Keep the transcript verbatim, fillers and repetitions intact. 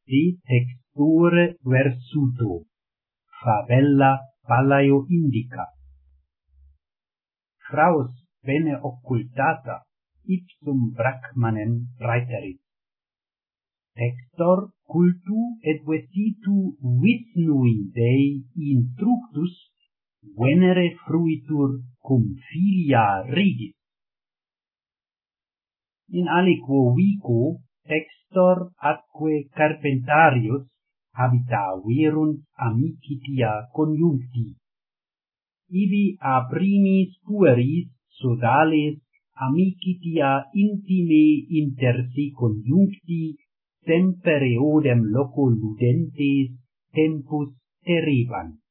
de textore versuto, favella ballaio indica. Fraus bene occultata, ipsum Brachmanem praeterit. Textor cultu et vestitu visnui Dei instructus, venere fruitur cum filia ridis. In aliquo vico textor atque carpentarius habitaverunt amicitia conjuncti. Ibi a primis pueris sodales amicitia intime inter se conjuncti semper eodem loco ludentes tempus terebant.